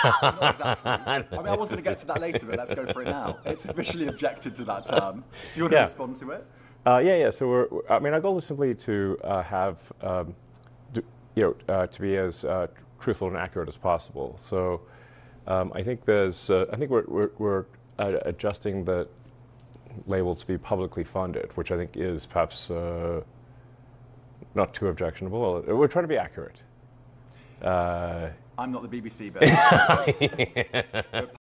Not exactly. I mean, I was going to get to that later, but let's go for it now. It's officially objected to that term. Do you want to Yeah. respond to it? Yeah. So I mean, our goal is simply to have, to be as truthful and accurate as possible. So I think I think we're adjusting the label to be publicly funded, which I think is perhaps not too objectionable. We're trying to be accurate. I'm not the BBC, but